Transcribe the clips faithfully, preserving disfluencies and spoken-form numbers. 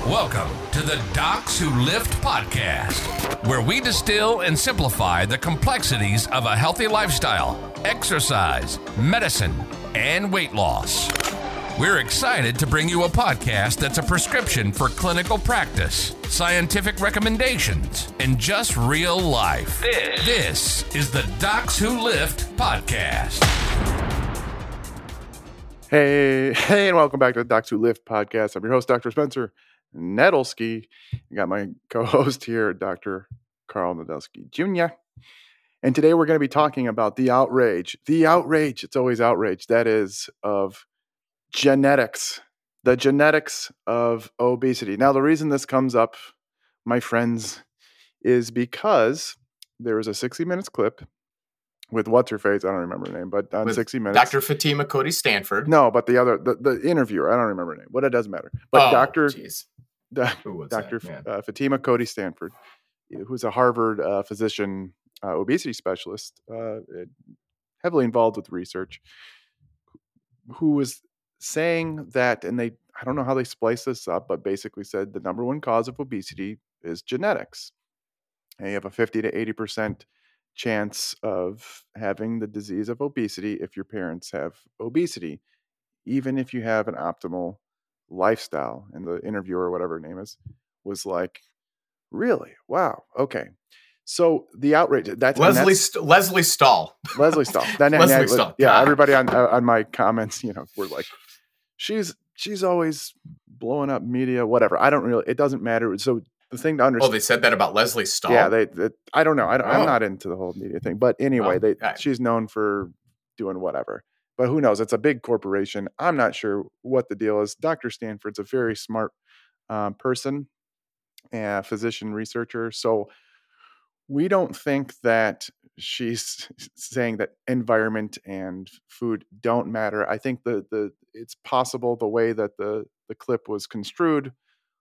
Welcome to the Docs Who Lift podcast, where we distill and simplify the complexities of a healthy lifestyle, exercise, medicine, and weight loss. We're excited to bring you a podcast that's a prescription for clinical practice, scientific recommendations, and just real life. This, this is the Docs Who Lift podcast. Hey, hey, and welcome back to the Docs Who Lift podcast. I'm your host, Doctor Spencer Nedelsky. I got my co-host here, Doctor Carl Nedelsky Junior And today we're going to be talking about the outrage, the outrage, it's always outrage, that is of genetics, the genetics of obesity. Now, the reason this comes up, my friends, is because there was a sixty minutes clip with what's her face, I don't remember her name, but on with sixty minutes. Doctor Fatima Cody Stanford. No, but the other, the, the interviewer, I don't remember her name, but it doesn't matter. But oh, Doctor geez. Who Doctor Uh, Fatima Cody Stanford, who's a Harvard uh, physician, uh, obesity specialist, uh, heavily involved with research, who was saying that, and they, I don't know how they spliced this up, but basically said the number one cause of obesity is genetics. And you have a fifty to eighty percent chance of having the disease of obesity if your parents have obesity, even if you have an optimal lifestyle. And the interviewer, whatever her name is, was like, really? Wow. Okay. So the outrage, that's Leslie that's, St- Leslie Stahl. Leslie Stahl. That, Leslie that, Stahl. Yeah, God. everybody on uh, on my comments, you know, were like, she's she's always blowing up media, whatever. I don't really, it doesn't matter. So the thing to understand. Oh, they said that about Leslie Stahl? Yeah, they, they I don't know. I don't, Oh. I'm not into the whole media thing. But anyway, Well, they I- she's known for doing whatever. But who knows? It's a big corporation. I'm not sure what the deal is. Doctor Stanford's a very smart um, person, a physician researcher. So we don't think that she's saying that environment and food don't matter. I think the the it's possible the way that the the clip was construed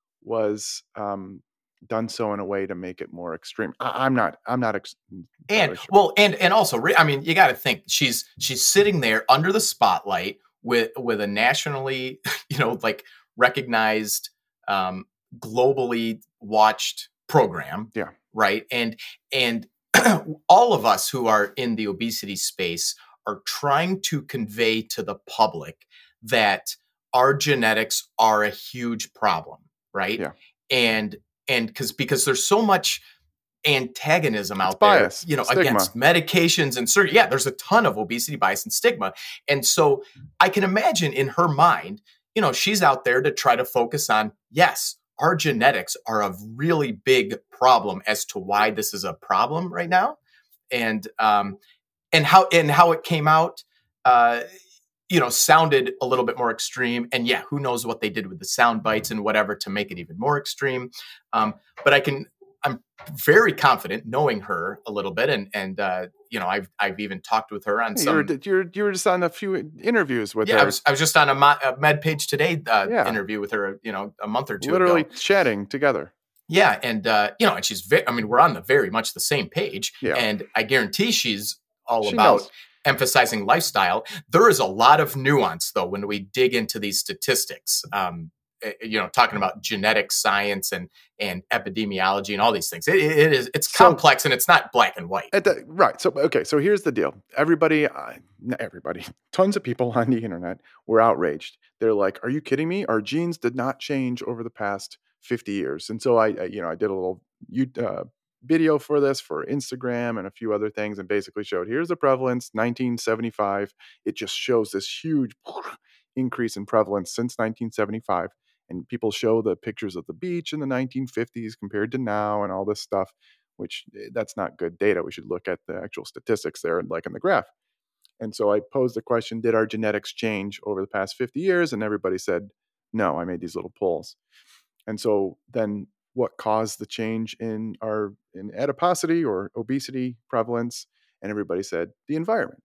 was um, done so in a way to make it more extreme. I, I'm not. I'm not. Ex- And sure. well, and and also, re- I mean, you got to think she's she's sitting there under the spotlight with with a nationally, you know, like recognized, um, globally watched program. Yeah. Right. And and all of us who are in the obesity space are trying to convey to the public that our genetics are a huge problem. Right. Yeah. And and because because there's so much antagonism out bias, there, you know, stigma. against medications and certain, yeah, there's a ton of obesity bias and stigma. And so I can imagine in her mind, you know, she's out there to try to focus on, yes, our genetics are a really big problem as to why this is a problem right now. And, um, and how, and how it came out, uh, you know, sounded a little bit more extreme. And yeah, who knows what they did with the sound bites and whatever to make it even more extreme. Um, but I can, I'm very confident knowing her a little bit. And, and, uh, you know, I've, I've even talked with her on Hey, some, you were, you were you were just on a few interviews with yeah, her. I was, I was just on a, Mo- a MedPage Today uh, Yeah. interview with her, you know, a month or two literally ago. chatting together. Yeah. And, uh, you know, and she's very, I mean, we're on the very much the same page. Yeah. And I guarantee she's all She about knows. emphasizing lifestyle. There is a lot of nuance, though, when we dig into these statistics, um, eh, you know, talking about genetic science and and epidemiology and all these things. It, it is it's So- complex and it's not black and white. At the, right. So, okay. So here's the deal. Everybody, uh, not everybody, tons of people on the internet were outraged. They're like, are you kidding me? Our genes did not change over the past fifty years. And so I, I you know, I did a little you uh, video for this for Instagram and a few other things and basically showed here's the prevalence, nineteen seventy-five. It just shows this huge increase in prevalence since nineteen seventy-five. And people show the pictures of the beach in the nineteen fifties compared to now and all this stuff, which eh, that's not good data. We should look at the actual statistics there, like in the graph. And so I posed the question, did our genetics change over the past fifty years? And everybody said, no. I made these little polls. And so then what caused the change in our in adiposity or obesity prevalence? And everybody said, the environment.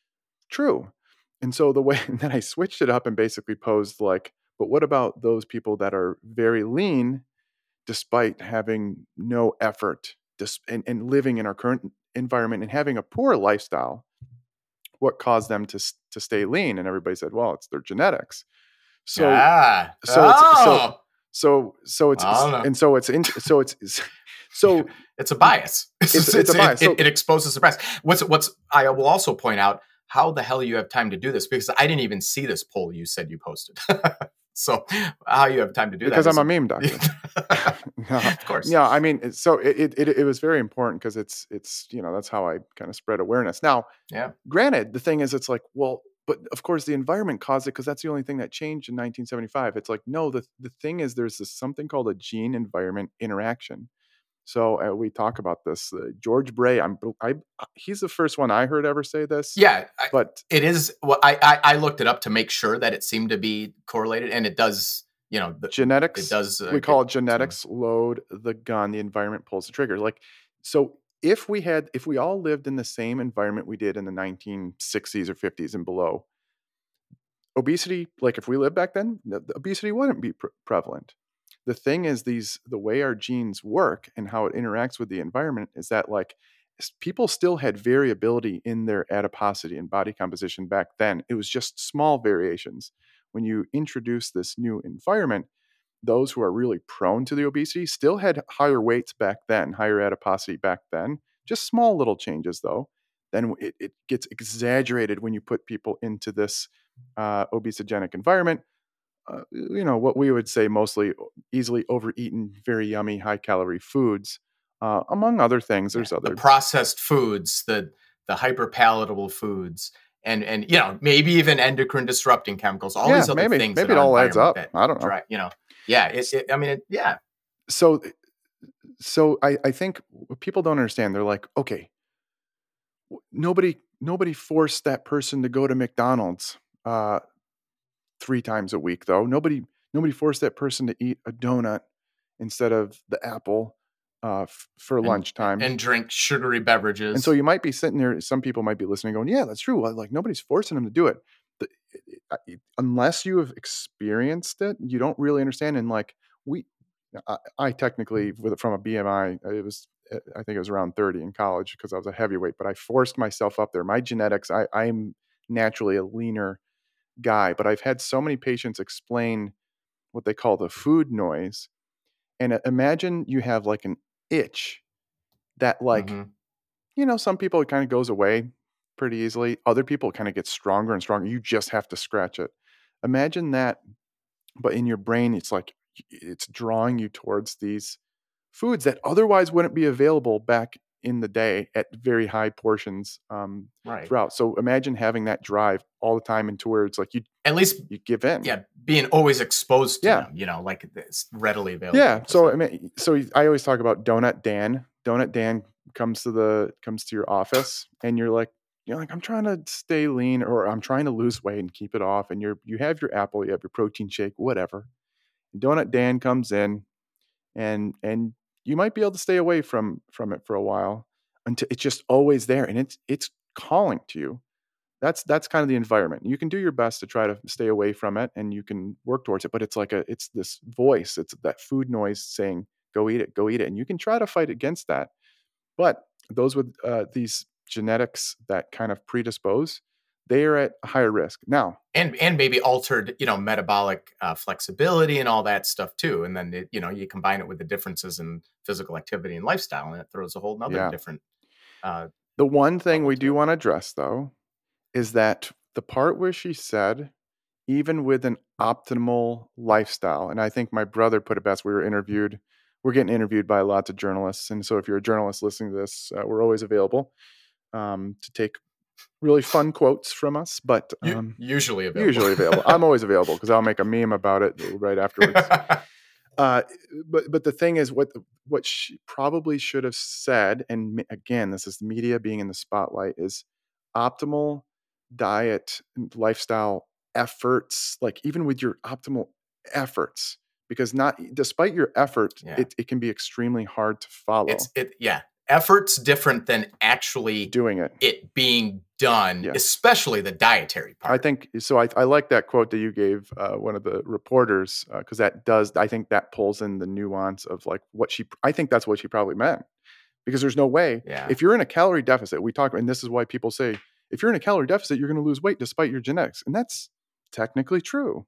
True. And so the way, and then I switched it up and basically posed like, but what about those people that are very lean despite having no effort dis- and, and living in our current environment and having a poor lifestyle? What caused them to s- to stay lean? And everybody said, well, it's their genetics. So, ah. so, it's, so oh. So so it's, I don't know. and so it's in, so it's so it's a bias. It's, it's, it's a bias. It, So, it, it exposes the bias. What's what's I will also point out how the hell you have time to do this, because I didn't even see this poll you said you posted. So how you have time to do because that? Because I'm a meme doctor. no, of course. Yeah, I mean, so it it it was very important because it's it's you know that's how I kind of spread awareness. Now, yeah. Granted, the thing is, it's like, well, but of course the environment caused it because that's the only thing that changed in nineteen seventy-five. It's like, no, the the thing is, there's this something called a gene environment interaction. So uh, we talk about this. Uh, George Bray, I'm, I, he's the first one I heard ever say this. Yeah, but it is. Well, I, I I looked it up to make sure that it seemed to be correlated, and it does. You know, the, genetics. It does. Uh, we call it genetics. To... Load the gun. The environment pulls the trigger. Like so, if we had, if we all lived in the same environment we did in the nineteen sixties or fifties and below, obesity, like if we lived back then, the, the obesity wouldn't be pre- prevalent. The thing is, these the way our genes work and how it interacts with the environment is that like people still had variability in their adiposity and body composition back then. It was just small variations. When you introduce this new environment, those who are really prone to the obesity still had higher weights back then, higher adiposity back then, just small little changes though. Then it, it gets exaggerated when you put people into this uh, obesogenic environment. Uh, you know, what we would say mostly easily overeaten, very yummy, high calorie foods, uh, among other things. There's yeah, other the processed foods, the the hyper palatable foods, and and you know maybe even endocrine disrupting chemicals. All yeah, these other maybe, things. Maybe it all adds up. That, I don't know. Dry, you know, yeah. It, it, I mean, it, yeah. So, so I I think what people don't understand. They're like, okay, nobody nobody forced that person to go to McDonald's. Uh, Three times a week, though. Nobody, nobody forced that person to eat a donut instead of the apple uh, f- for and, lunchtime and drink sugary beverages. And so you might be sitting there. Some people might be listening, going, "Yeah, that's true." Like nobody's forcing them to do it. The, it unless you have experienced it, you don't really understand. And like we, I, I technically, with from a B M I, it was, I think it was around thirty in college because I was a heavyweight. But I forced myself up there. My genetics, I, I'm naturally a leaner guy, but I've had so many patients explain what they call the food noise. And imagine you have like an itch that like, mm-hmm. you know, some people it kind of goes away pretty easily. Other people kind of get stronger and stronger. You just have to scratch it. Imagine that, but in your brain, it's like, it's drawing you towards these foods that otherwise wouldn't be available back in the day at very high portions um, right. throughout. So imagine having that drive all the time into where it's like you at least you give in. Yeah, being always exposed to yeah. them, you know, like it's readily available. Yeah. So I mean, so I always talk about Donut Dan. Donut Dan comes to the comes to your office, and you're like, you're like, I'm trying to stay lean, or I'm trying to lose weight and keep it off. And you're you have your apple, you have your protein shake, whatever. And Donut Dan comes in, and and you might be able to stay away from from it for a while until it's just always there, and it's it's calling to you. That's that's kind of the environment. You can do your best to try to stay away from it, and you can work towards it. But it's like a it's this voice, it's that food noise saying, "Go eat it, go eat it," and you can try to fight against that. But those with uh, these genetics that kind of predispose, they are at a higher risk now. And and maybe altered, you know, metabolic uh, flexibility and all that stuff too. And then, it, you know, you combine it with the differences in physical activity and lifestyle, and it throws a whole nother yeah. different. Uh, the one thing we do want to address, though, is that the part where she said, even with an optimal lifestyle, and I think my brother put it best, we were interviewed, we're getting interviewed by lots of journalists. And so if you're a journalist listening to this, uh, we're always available um, to take really fun quotes from us, but um, usually available. Usually available. I'm always available because I'll make a meme about it right afterwards. uh, but but the thing is, what what she probably should have said, and again, this is the media being in the spotlight, is optimal diet and lifestyle efforts. Like even with your optimal efforts, because not despite your effort, yeah. it it can be extremely hard to follow. It's it yeah. Effort's different than actually doing it, it being done, yeah. especially the dietary part. I think so. I, I like that quote that you gave uh, one of the reporters because uh, that does. I think that pulls in the nuance of like what she. I think that's what she probably meant because there's no way yeah. if you're in a calorie deficit. We talk, and this is why people say if you're in a calorie deficit, you're going to lose weight despite your genetics, and that's technically true.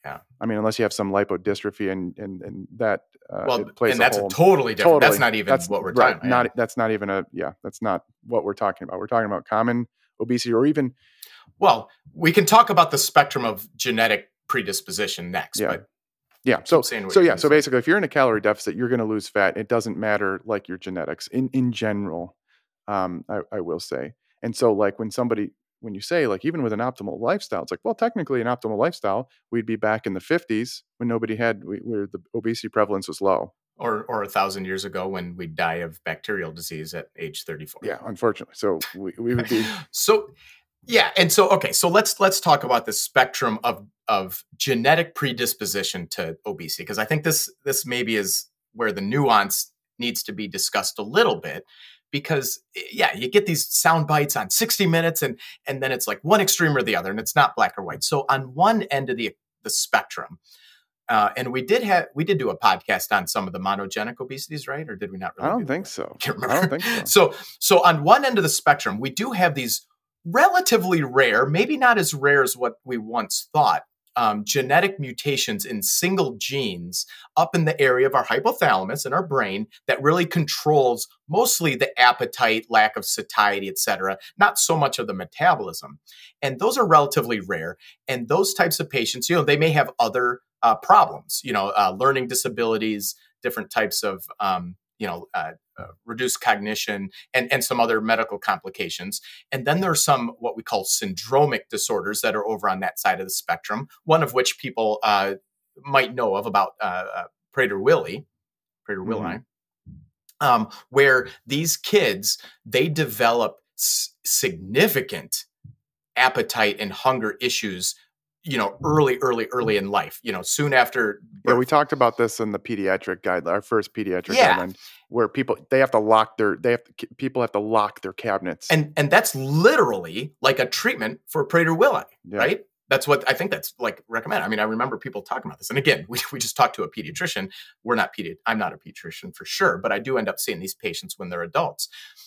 Yeah. I mean, unless you have some lipodystrophy and and and that uh, well, it plays and that's a, whole, a totally different. totally, that's not even that's, what we're right, talking about. Not that's not even a yeah. That's not what we're talking about. We're talking about common obesity, or even. Well, we can talk about the spectrum of genetic predisposition next. Yeah. But yeah. So so yeah. So say. basically, if you're in a calorie deficit, you're going to lose fat. It doesn't matter like your genetics in in general. Um, I, I will say, and so like when somebody. When you say, like, even with an optimal lifestyle, it's like, well, technically an optimal lifestyle, we'd be back in the fifties when nobody had, we, where the obesity prevalence was low. Or or a thousand years ago when we'd die of bacterial disease at age thirty-four. Yeah, unfortunately. So we, we would be. so, yeah. And so, okay. So let's, let's talk about the spectrum of, of genetic predisposition to obesity. Because I think this, this maybe is where the nuance needs to be discussed a little bit. Because yeah, you get these sound bites on sixty minutes and, and then it's like one extreme or the other, and it's not black or white. So on one end of the, the spectrum, uh, and we did have, we did do a podcast on some of the monogenic obesities, right? Or did we not really? I don't do think that? so. Can't remember. I don't think so. so. So on one end of the spectrum, we do have these relatively rare, maybe not as rare as what we once thought, Um, genetic mutations in single genes up in the area of our hypothalamus in our brain that really controls mostly the appetite, lack of satiety, et cetera, not so much of the metabolism. And those are relatively rare. And those types of patients, you know, they may have other uh, problems, you know, uh, learning disabilities, different types of, um, you know, uh, uh, reduced cognition and, and some other medical complications. And then there are some what we call syndromic disorders that are over on that side of the spectrum, one of which people uh, might know of about uh, uh, Prader-Willi, Prader-Willi, mm-hmm. um, where these kids, they develop s- significant appetite and hunger issues, you know, early, early, early in life, you know, soon after birth. Yeah, we talked about this in the pediatric guide, our first pediatric yeah. guideline, where people, they have to lock their, they have to, people have to lock their cabinets. And and that's literally like a treatment for Prader-Willi, yeah. right? That's what I think that's like recommended. I mean, I remember people talking about this. And again, we, we just talked to a pediatrician. We're not pedi- I'm not a pediatrician for sure, but I do end up seeing these patients when they're adults.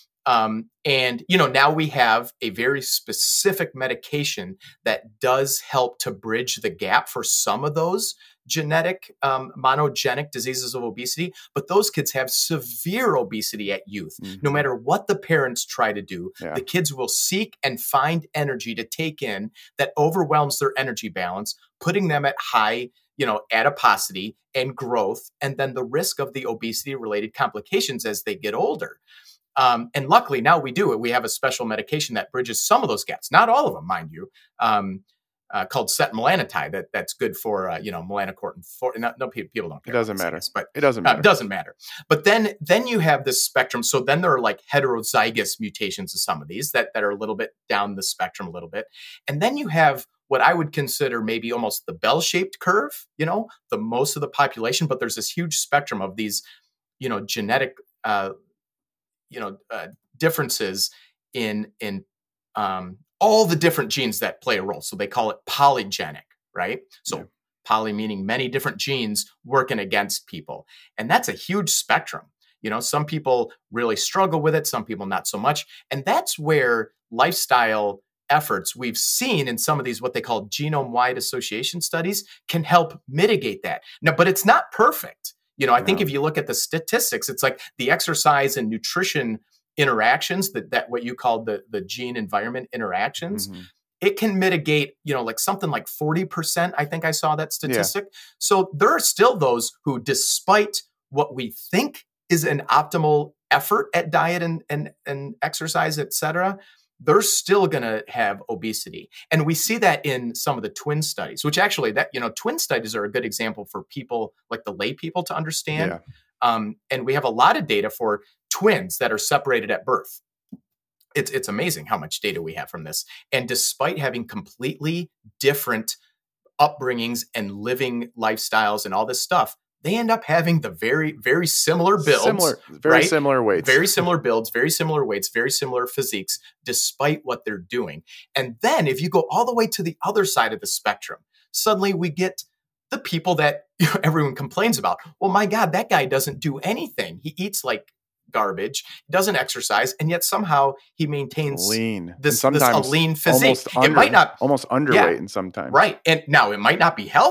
Um, and, you know, now we have a very specific medication that does help to bridge the gap for some of those genetic, um, monogenic diseases of obesity. But those kids have severe obesity at youth. Mm-hmm. No matter what the parents try to do, yeah. the kids will seek and find energy to take in that overwhelms their energy balance, putting them at high, you know, adiposity and growth, and then the risk of the obesity related complications as they get older. Um, and luckily now we do it. We have a special medication that bridges some of those gaps, not all of them, mind you, um, uh, called setmelanotide. That that's good for uh, you know melanocortin. For, no, no people don't care. It doesn't matter, is, but it doesn't matter. Uh, doesn't matter. But then then you have this spectrum. So then there are like heterozygous mutations of some of these that that are a little bit down the spectrum a little bit, and then you have what I would consider maybe almost the bell-shaped curve. You know, the most of the population, but there's this huge spectrum of these, you know, genetic. Uh, you know, uh, differences in, in um, all the different genes that play a role. So they call it polygenic, right? So yeah. poly meaning many different genes working against people. And that's a huge spectrum. You know, some people really struggle with it, some people not so much. And that's where lifestyle efforts we've seen in some of these, what they call genome-wide association studies, can help mitigate that. Now, but it's not perfect. You know, I think if you look at the statistics, it's like the exercise and nutrition interactions, that, that what you call the, the gene environment interactions, mm-hmm. it can mitigate, you know, like something like forty percent. I think I saw that statistic. Yeah. So there are still those who, despite what we think is an optimal effort at diet and, and, and exercise, et cetera, they're still going to have obesity. And we see that in some of the twin studies, which actually that, you know, twin studies are a good example for people like the lay people to understand. Yeah. Um, and we have a lot of data for twins that are separated at birth. It's, it's amazing how much data we have from this. And despite having completely different upbringings and living lifestyles and all this stuff, they end up having the very, very similar builds. Similar, very right? similar weights. Very similar builds, very similar weights, very similar physiques, despite what they're doing. And then if you go all the way to the other side of the spectrum, suddenly we get the people that you know, everyone complains about. Well, my God, that guy doesn't do anything. He eats like garbage, doesn't exercise, and yet somehow he maintains lean. this, this a lean physique. Under, it might not almost underweight, yeah, and sometimes right. And now it might not be healthy.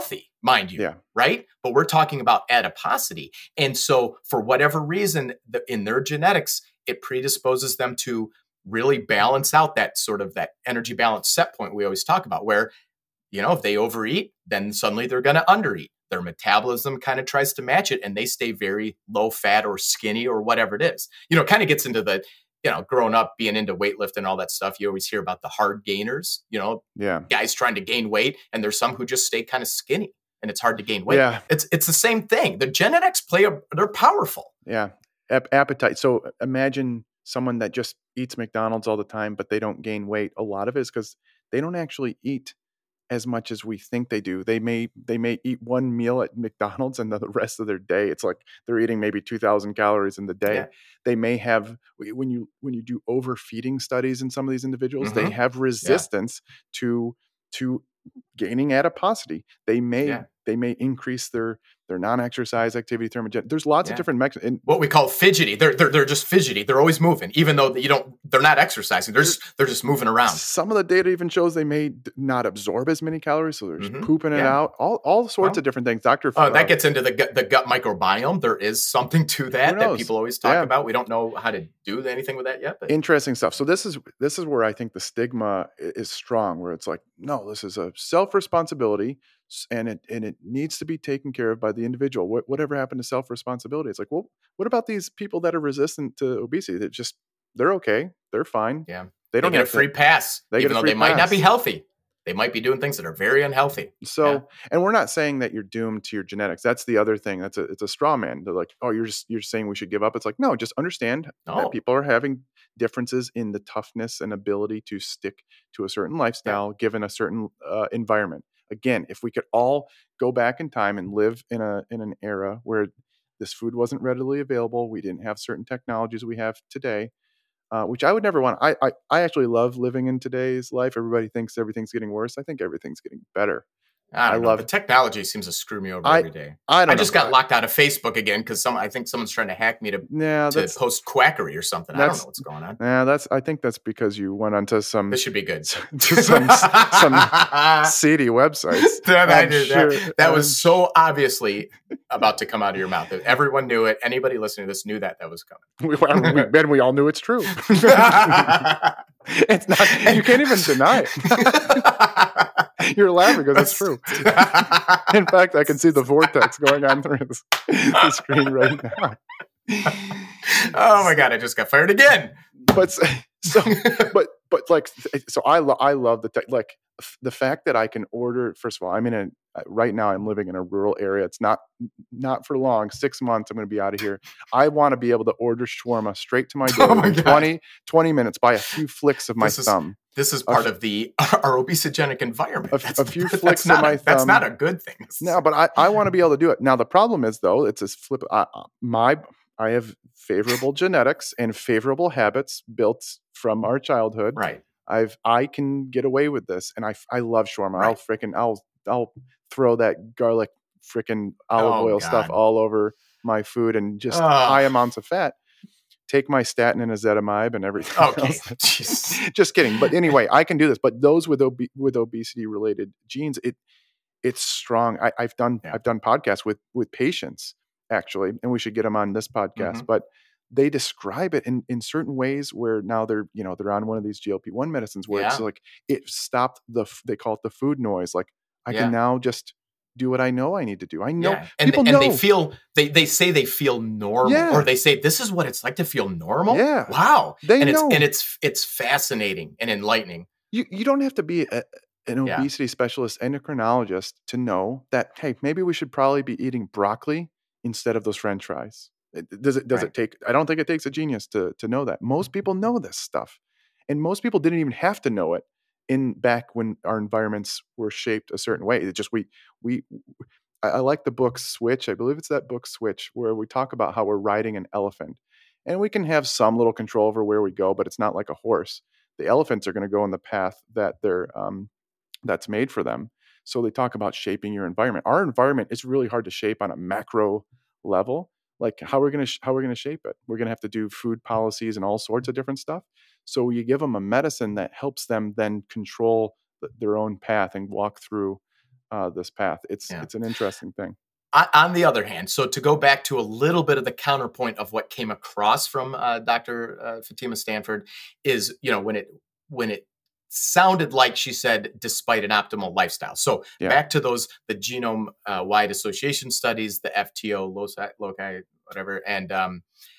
mind you, Yeah. right? But we're talking about adiposity. And so for whatever reason, the, in their genetics, it predisposes them to really balance out that sort of that energy balance set point we always talk about, where, you know, if they overeat, then suddenly they're going to undereat. Their metabolism kind of tries to match it, and they stay very low fat or skinny or whatever it is. You know, it kind of gets into the, you know, growing up, being into weightlifting and all that stuff. You always hear about the hard gainers, you know, Yeah. guys trying to gain weight, and there's some who just stay kind of skinny and it's hard to gain weight. Yeah. It's, it's the same thing. The genetics play a, they're powerful. Yeah. Ap- appetite. So imagine someone that just eats McDonald's all the time, but they don't gain weight. A lot of it is because they don't actually eat as much as we think they do. They may they may eat one meal at McDonald's, and the rest of their day, it's like they're eating maybe two thousand calories in the day. Yeah. They may have, when you when you do overfeeding studies in some of these individuals, Mhm. they have resistance to to gaining adiposity. They may Yeah. they may increase their their non-exercise activity thermogenesis. There's lots Yeah. of different mechanisms. What we call fidgety. They're, they're, they're just fidgety. They're always moving, even though you don't, they're not exercising. They're just, they're just moving around. Some of the data even shows they may d- not absorb as many calories, so they're just Mhm. pooping it Yeah. out. All all sorts Well, of different things. Doctor Uh, that gets into the gut, the gut microbiome. There is something to that that knows? people always talk Yeah. about. We don't know how to do anything with that yet. But interesting stuff. So this is this is where I think the stigma i- is strong, where it's like, no, this is a self responsibility, and it and it needs to be taken care of by the individual. What whatever happened to self responsibility? It's like, well, what about these people that are resistant to obesity? That just they're okay, they're fine. yeah, They they don't get a have to- free pass, they get even a though free they might not be pass. healthy. They might be doing things that are very unhealthy. So, Yeah. and we're not saying that you're doomed to your genetics. That's the other thing. That's a it's a straw man. They're like, oh, you're just you're saying we should give up. It's like, no, just understand No. that people are having differences in the toughness and ability to stick to a certain lifestyle given a certain uh, environment. Again, if we could all go back in time and live in a in an era where this food wasn't readily available, we didn't have certain technologies we have today. Uh, which I would never want. I, I I actually love living in today's life. Everybody thinks everything's getting worse. I think everything's getting better. I don't I know. love- the technology seems to screw me over I- every day. I don't I just know. got locked out of Facebook again because some. I think someone's trying to hack me to, Yeah, to that's post quackery or something. I don't that's- know what's going on. yeah, that's. I think that's because you went onto some This should be good. to some some seedy websites. That, I I'm did. sure- that, that was I'm- so obviously about to come out of your mouth. Everyone knew it. Anybody listening to this knew that that was coming. We, we, then we all knew it's true. It's not. You can't even deny it. You're laughing because it's true. In fact, I can see the vortex going on through the, the screen right now. Oh my God, I just got fired again. But so, but but like, so I lo- I love the tech, like f- the fact that I can order. First of all, I'm in a right now. I'm living in a rural area. It's not not for long. Six months, I'm going to be out of here. I want to be able to order shawarma straight to my door Oh my in God. twenty, twenty minutes by a few flicks of my This is- thumb. This is A part f- of the our obesogenic environment. A f- That's- a few that's flicks of not my a, That's thumb. not a good thing. No, but I, I want to be able to do it. Now the problem is though, it's this flip. I, I- my I have favorable genetics and favorable habits built from our childhood. Right. I've I can get away with this, and I I love shawarma. I'll Right. freaking I'll I'll throw that garlic freaking olive Oh, oil stuff God. all over my food and just Ugh. high amounts of fat. Take my statin and ezetimibe and everything. Okay. else. Jeez. Just kidding. But anyway, I can do this. But those with obe- with obesity related genes, it it's strong. I, I've done Yeah. I've done podcasts with with patients actually, and we should get them on this podcast. Mhm. But they describe it in, in certain ways where now they're you know they're on one of these G L P one medicines where it's Yeah. like it stopped the f- they call it the food noise. Like I Yeah. can now just do what I know I need to do. I know Yeah. And, people and know. they feel they they say they feel normal, Yeah. or they say this is what it's like to feel normal. Yeah. Wow. They and know. it's and it's it's fascinating and enlightening. you you don't have to be a, an Yeah. obesity specialist endocrinologist to know that hey maybe we should probably be eating broccoli instead of those french fries. It- does it does Right. it take I don't think it takes a genius to to know that. Most people know this stuff, and most people didn't even have to know it in back when our environments were shaped a certain way. It just we we I, I like the book Switch. I believe it's that book Switch where we talk about how we're riding an elephant, and we can have some little control over where we go, but it's not like a horse. The elephants are going to go in the path that they're um, that's made for them. So they talk about shaping your environment. Our environment is really hard to shape on a macro level. Like how we're gonna sh- how we're gonna shape it. We're gonna have to do food policies and all sorts of different stuff. So you give them a medicine that helps them then control th- their own path and walk through uh, this path. It's Yeah. it's an interesting thing. On the other hand, so to go back to a little bit of the counterpoint of what came across from uh, Doctor Uh, Fatima Stanford is, you know, when it when it sounded like she said, despite an optimal lifestyle. So Yeah. back to those, the genome uh, wide association studies, the F T O loci, loci whatever, and um,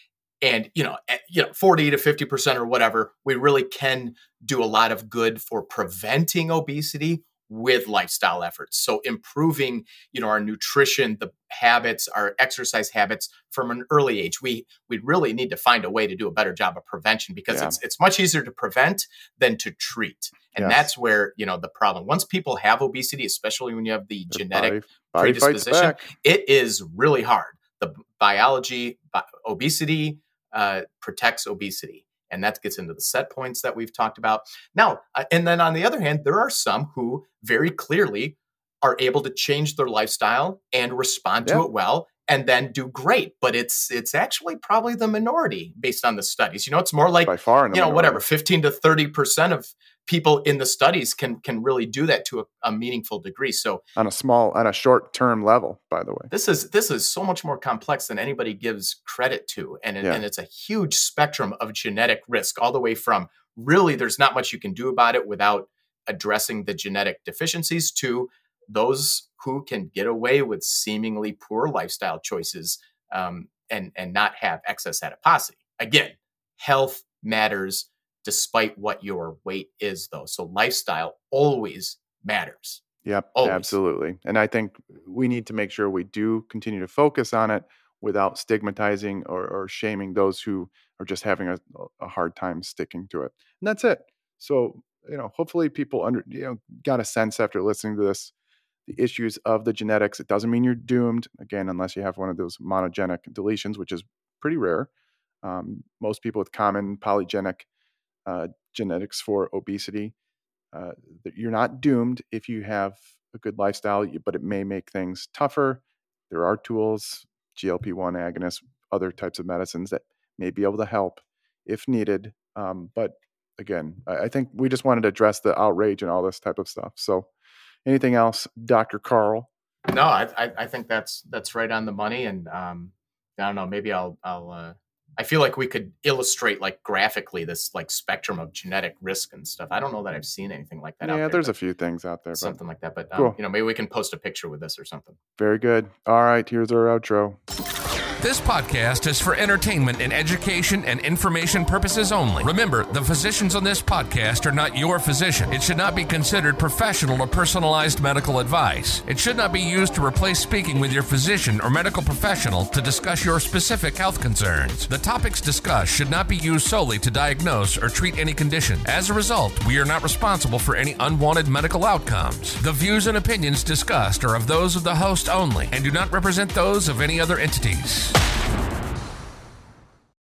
and you know, eh, you know, forty to fifty percent or whatever, we really can do a lot of good for preventing obesity with lifestyle efforts. So improving, you know, our nutrition, the habits, our exercise habits from an early age. We we really need to find a way to do a better job of prevention because Yeah. it's it's much easier to prevent than to treat. And Yes. that's where, you know, the problem. Once people have obesity, especially when you have the Their genetic body, body fights predisposition, back. it is really hard. The biology, bi- obesity uh, protects obesity. And that gets into the set points that we've talked about. Now, uh, and then on the other hand, there are some who very clearly are able to change their lifestyle and respond to Yeah. it well and then do great. But it's it's actually probably the minority based on the studies. You know, it's more like, By far in the you know, minority. whatever, fifteen to thirty percent of people in the studies can can really do that to a, a meaningful degree. So On a small, on a short term level, by the way. this is this is so much more complex than anybody gives credit to, and it, Yeah. and it's a huge spectrum of genetic risk, all the way from really there's not much you can do about it without addressing the genetic deficiencies to those who can get away with seemingly poor lifestyle choices um, and and not have excess adiposity. Again, health matters despite what your weight is, though. So lifestyle always matters. Yep, Always. absolutely. And I think we need to make sure we do continue to focus on it without stigmatizing or, or shaming those who are just having a, a hard time sticking to it. And that's it. So, you know, hopefully people under, you know, got a sense after listening to this, the issues of the genetics. It doesn't mean you're doomed, again, unless you have one of those monogenic deletions, which is pretty rare. Um, most people with common polygenic uh, genetics for obesity, uh, that you're not doomed if you have a good lifestyle, you- but it may make things tougher. There are tools, G L P one agonists, other types of medicines that may be able to help if needed. Um, but again, I, I think we just wanted to address the outrage and all this type of stuff. So anything else, Doctor Carl? No, I, I I think that's that's right on the money, and um, I don't know. Maybe I'll I'll. Uh, I feel like we could illustrate like graphically this like spectrum of genetic risk and stuff. I don't know that I've seen anything like that. out Yeah, there, there's but a few things out there. But something like that. But um, Cool. you know, maybe we can post a picture with this or something. very good. All right, here's our outro. This podcast is for entertainment and education and information purposes only. Remember, the physicians on this podcast are not your physician. It should not be considered professional or personalized medical advice. It should not be used to replace speaking with your physician or medical professional to discuss your specific health concerns. The topics discussed should not be used solely to diagnose or treat any condition. As a result, we are not responsible for any unwanted medical outcomes. The views and opinions discussed are of those of the host only and do not represent those of any other entities.